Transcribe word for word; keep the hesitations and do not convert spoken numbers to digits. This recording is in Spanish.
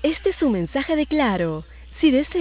Este es un mensaje de Claro. Si desea